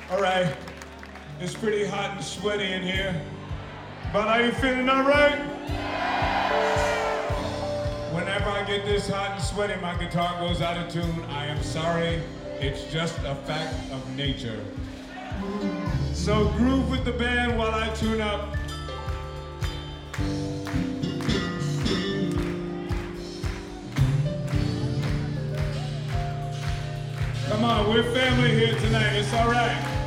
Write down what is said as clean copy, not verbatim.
All right, it's pretty hot and sweaty in here, but are you feeling all right? Whenever I get this hot and sweaty, my guitar goes out of tune. I am sorry, it's just a fact of nature. So groove with the band while I tune up. Come on, we're family here tonight, it's all right.